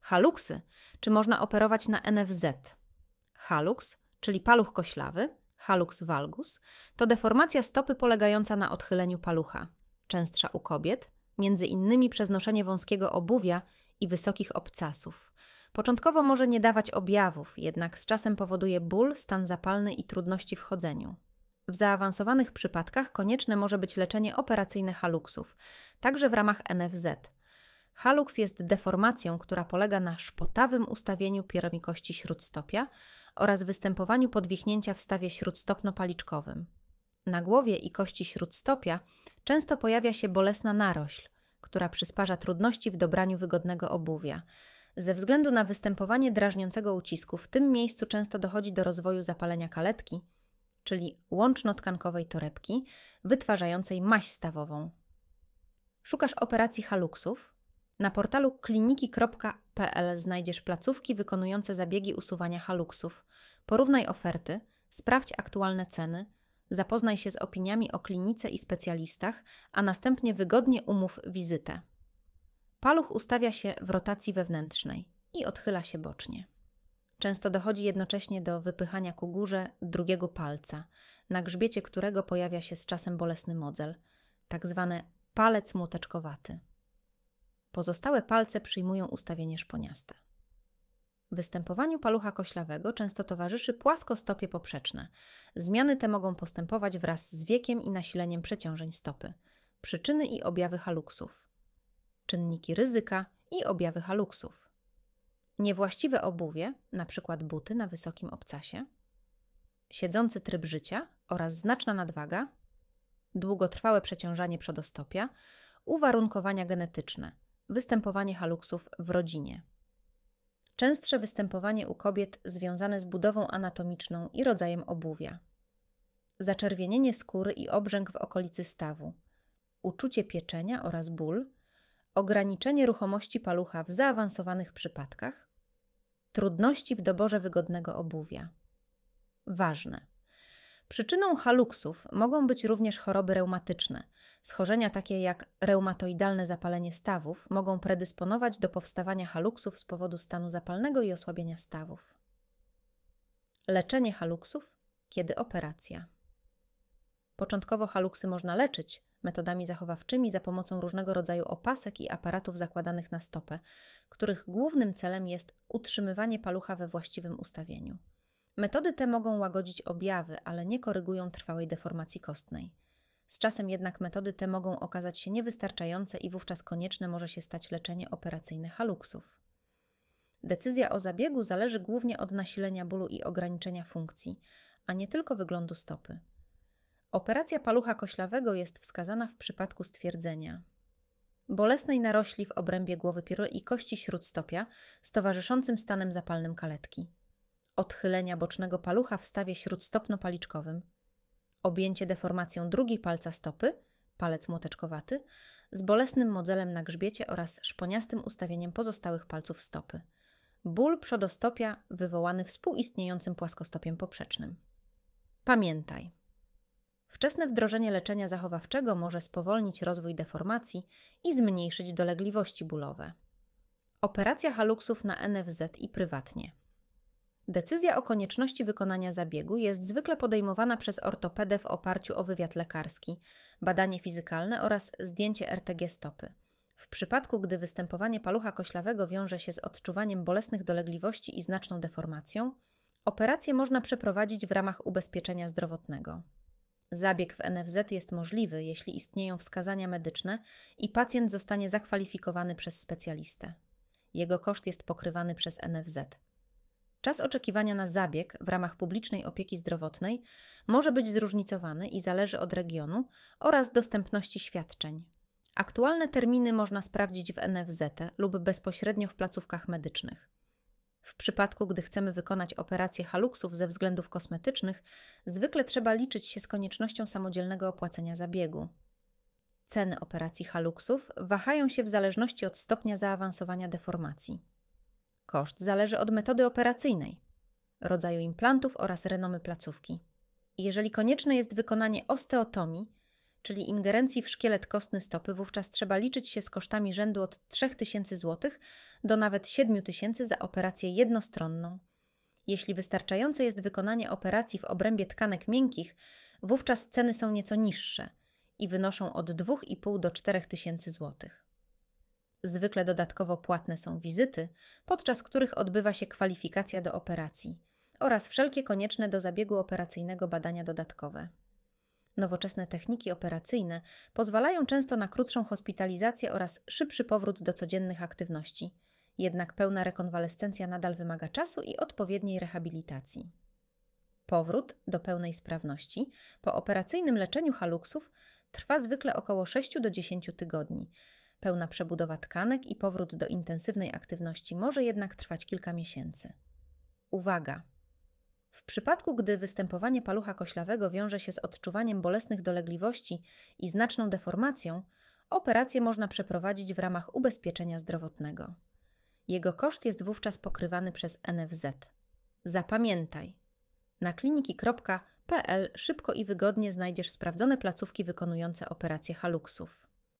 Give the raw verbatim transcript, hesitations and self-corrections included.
Haluksy, czy można operować na N F Z? Haluks, czyli paluch koślawy, hallux valgus, to deformacja stopy polegająca na odchyleniu palucha, częstsza u kobiet, między innymi przez noszenie wąskiego obuwia i wysokich obcasów. Początkowo może nie dawać objawów, jednak z czasem powoduje ból, stan zapalny i trudności w chodzeniu. W zaawansowanych przypadkach konieczne może być leczenie operacyjne haluksów, także w ramach N F Z. Haluks jest deformacją, która polega na szpotawym ustawieniu pieromi kości śródstopia oraz występowaniu podwichnięcia w stawie śródstopno-paliczkowym. Na głowie i kości śródstopia często pojawia się bolesna narośl, która przysparza trudności w dobraniu wygodnego obuwia. Ze względu na występowanie drażniącego ucisku w tym miejscu często dochodzi do rozwoju zapalenia kaletki, czyli łączno-tkankowej torebki, wytwarzającej maź stawową. Szukasz operacji haluksów? Na portalu kliniki kropka p l znajdziesz placówki wykonujące zabiegi usuwania haluksów. Porównaj oferty, sprawdź aktualne ceny, zapoznaj się z opiniami o klinice i specjalistach, a następnie wygodnie umów wizytę. Paluch ustawia się w rotacji wewnętrznej i odchyla się bocznie. Często dochodzi jednocześnie do wypychania ku górze drugiego palca, na grzbiecie którego pojawia się z czasem bolesny modzel, tak zwany palec młoteczkowaty. Pozostałe palce przyjmują ustawienie szponiaste. Występowaniu palucha koślawego często towarzyszy płaskostopie poprzeczne. Zmiany te mogą postępować wraz z wiekiem i nasileniem przeciążeń stopy. Przyczyny i objawy haluksów. Czynniki ryzyka i objawy haluksów. Niewłaściwe obuwie, np. buty na wysokim obcasie. Siedzący tryb życia oraz znaczna nadwaga. Długotrwałe przeciążanie przodostopia. Uwarunkowania genetyczne. Występowanie haluksów w rodzinie. Częstsze występowanie u kobiet związane z budową anatomiczną i rodzajem obuwia. Zaczerwienienie skóry i obrzęk w okolicy stawu. Uczucie pieczenia oraz ból. Ograniczenie ruchomości palucha w zaawansowanych przypadkach. Trudności w doborze wygodnego obuwia. Ważne. Przyczyną haluksów mogą być również choroby reumatyczne. Schorzenia takie jak reumatoidalne zapalenie stawów mogą predysponować do powstawania haluksów z powodu stanu zapalnego i osłabienia stawów. Leczenie haluksów, kiedy operacja. Początkowo haluksy można leczyć metodami zachowawczymi za pomocą różnego rodzaju opasek i aparatów zakładanych na stopę, których głównym celem jest utrzymywanie palucha we właściwym ustawieniu. Metody te mogą łagodzić objawy, ale nie korygują trwałej deformacji kostnej. Z czasem jednak metody te mogą okazać się niewystarczające i wówczas konieczne może się stać leczenie operacyjne haluksów. Decyzja o zabiegu zależy głównie od nasilenia bólu i ograniczenia funkcji, a nie tylko wyglądu stopy. Operacja palucha koślawego jest wskazana w przypadku stwierdzenia bolesnej narośli w obrębie głowy pierogi i kości śródstopia z towarzyszącym stanem zapalnym kaletki, odchylenia bocznego palucha w stawie śródstopno-paliczkowym, objęcie deformacją drugiej palca stopy, palec młoteczkowaty, z bolesnym modzelem na grzbiecie oraz szponiastym ustawieniem pozostałych palców stopy. Ból przodostopia wywołany współistniejącym płaskostopiem poprzecznym. Pamiętaj, wczesne wdrożenie leczenia zachowawczego może spowolnić rozwój deformacji i zmniejszyć dolegliwości bólowe. Operacja haluksów na N F Z i prywatnie. Decyzja o konieczności wykonania zabiegu jest zwykle podejmowana przez ortopedę w oparciu o wywiad lekarski, badanie fizykalne oraz zdjęcie R T G stopy. W przypadku, gdy występowanie palucha koślawego wiąże się z odczuwaniem bolesnych dolegliwości i znaczną deformacją, operację można przeprowadzić w ramach ubezpieczenia zdrowotnego. Zabieg w N F Z jest możliwy, jeśli istnieją wskazania medyczne i pacjent zostanie zakwalifikowany przez specjalistę. Jego koszt jest pokrywany przez N F Z. Czas oczekiwania na zabieg w ramach publicznej opieki zdrowotnej może być zróżnicowany i zależy od regionu oraz dostępności świadczeń. Aktualne terminy można sprawdzić w N F Z lub bezpośrednio w placówkach medycznych. W przypadku, gdy chcemy wykonać operację haluksów ze względów kosmetycznych, zwykle trzeba liczyć się z koniecznością samodzielnego opłacenia zabiegu. Ceny operacji haluksów wahają się w zależności od stopnia zaawansowania deformacji. Koszt zależy od metody operacyjnej, rodzaju implantów oraz renomy placówki. Jeżeli konieczne jest wykonanie osteotomii, czyli ingerencji w szkielet kostny stopy, wówczas trzeba liczyć się z kosztami rzędu od trzy tysiące złotych do nawet siedem tysięcy za operację jednostronną. Jeśli wystarczające jest wykonanie operacji w obrębie tkanek miękkich, wówczas ceny są nieco niższe i wynoszą od dwa i pół do czterech tysięcy złotych. Zwykle dodatkowo płatne są wizyty, podczas których odbywa się kwalifikacja do operacji oraz wszelkie konieczne do zabiegu operacyjnego badania dodatkowe. Nowoczesne techniki operacyjne pozwalają często na krótszą hospitalizację oraz szybszy powrót do codziennych aktywności, jednak pełna rekonwalescencja nadal wymaga czasu i odpowiedniej rehabilitacji. Powrót do pełnej sprawności po operacyjnym leczeniu haluksów trwa zwykle około sześć do dziesięciu tygodni. Pełna przebudowa tkanek i powrót do intensywnej aktywności może jednak trwać kilka miesięcy. Uwaga! W przypadku, gdy występowanie palucha koślawego wiąże się z odczuwaniem bolesnych dolegliwości i znaczną deformacją, operację można przeprowadzić w ramach ubezpieczenia zdrowotnego. Jego koszt jest wówczas pokrywany przez N F Z. Zapamiętaj! Na kliniki kropka p l szybko i wygodnie znajdziesz sprawdzone placówki wykonujące operacje haluksów.